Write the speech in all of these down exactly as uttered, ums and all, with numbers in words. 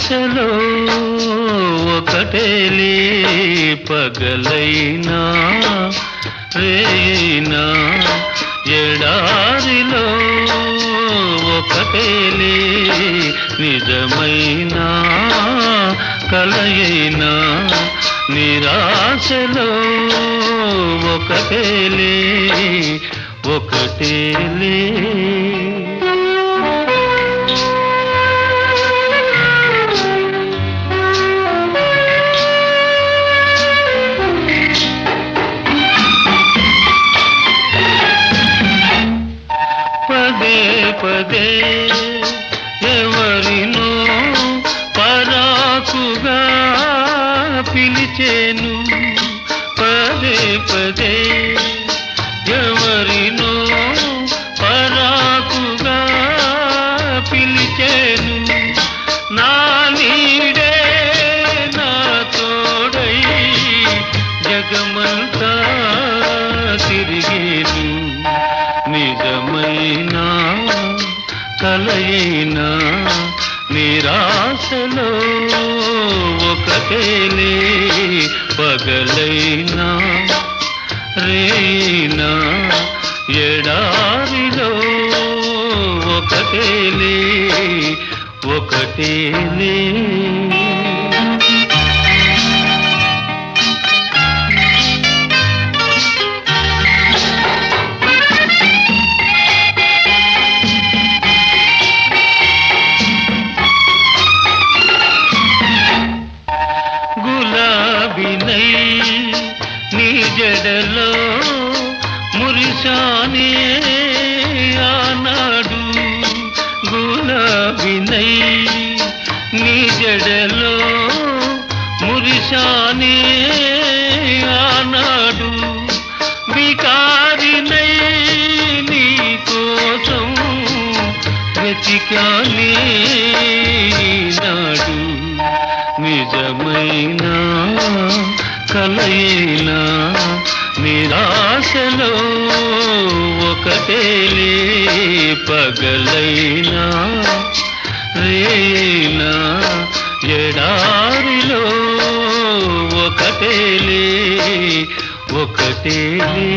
నిరాశలో ఒకటేలే పగలైనా రేయినా ఎడారిలో ఒకటేలే నిజమైనా కలయైనా నిరాశలో ఒకటేలే ఒకటేలే పదే పదే ఎవరినో పరాకుగా పిలిచేను పదే పదే ఎవరినో పరాకుగా పిలిచేను నా నీడే నా తోడై జగమంతా తిరిగేను నిజమైనా కలయైనా నిరాశలో ఒకటేలే పగలైనా రేయినా ఎడారిలో ఒకటేలే ఒకటేలే గులాబీనై నీ జడలో మురిశానే ఆనాడు గులాబీనై నీ జడలో మురిశానే ఆనాడు వికారినై నీ కోసం వెతికానే నాడు నిజమైనా కలయినా నిరాశలో ఒకటేలే పగలైనా రేయినా ఎడారిలో ఒకటేలే ఒకటేలే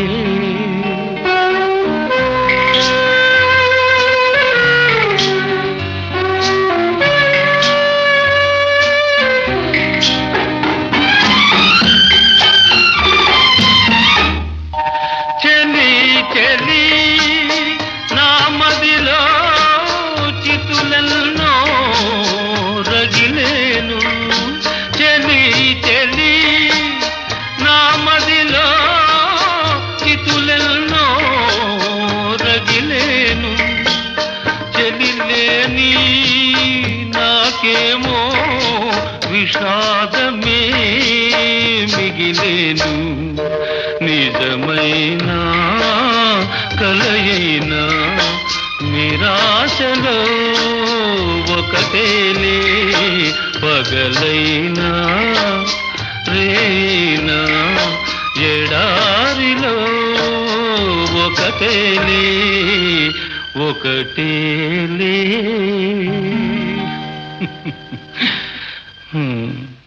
చెలి నా మదిలో చితులెన్నో రగిలేను చెలి చెలి నా మదిలో చితులెన్నో రగిలేను చెలి లేని నాకేమో విషాదమే మిగిలేను నిజమైనా కలయినా నిరాశలో ఒకటేలే పగలైనా రేయినా ఎడారిలో ఒకటేలే ఒకటేలే